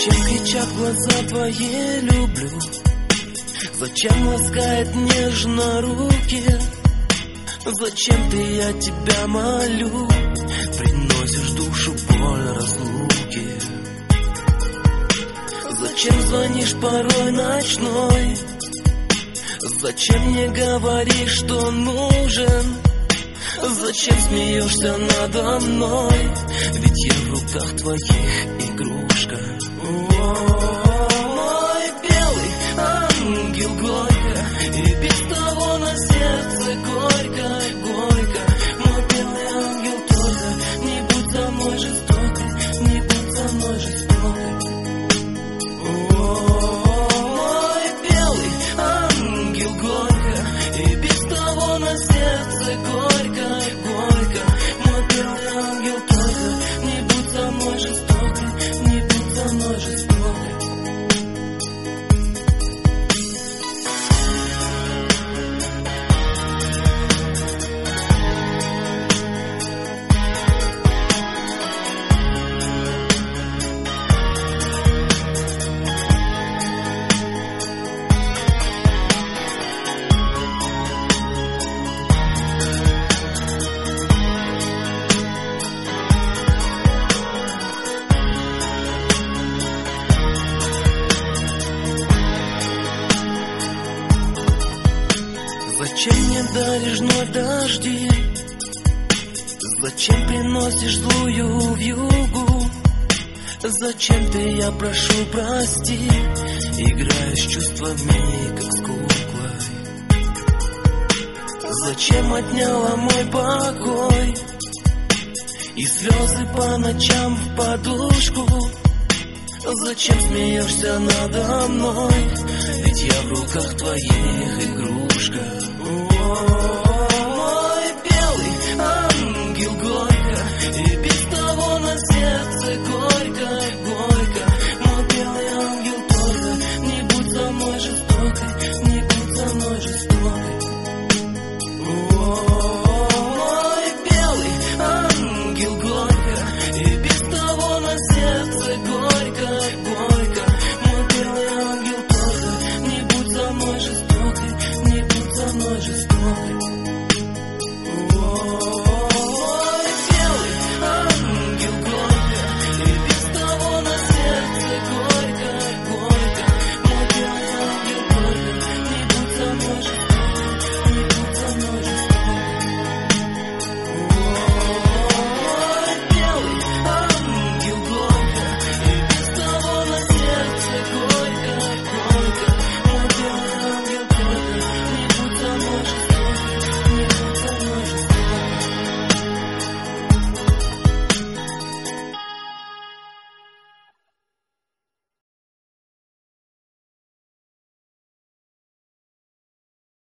Зачем кричат глаза твои «люблю»? Зачем ласкает нежно руки? Зачем ты, я тебя молю, приносишь душу боль разлуки? Зачем звонишь порой ночной? Зачем не говоришь, что нужен? Зачем смеешься надо мной? Ведь я в руках твоих игрушка. Мой белый ангел горько, и без того на сердце горько, горько. Мой белый ангел только, не будь со мной жестокой, не будь со мной жестокой. Мой белый ангел горько, и без того на сердце горько, горько. Мой белый ангел только, не будь со мной жестокой, не будь со мной жестокой. Зачем мне даришь вновь дожди? Зачем приносишь злую вьюгу? Зачем ты, я прошу, прости, играешь чувствами, как с куклой? Зачем отняла мой покой и слезы по ночам в подушку? Зачем смеешься надо мной? Ведь я в руках твоих игрушка. Мой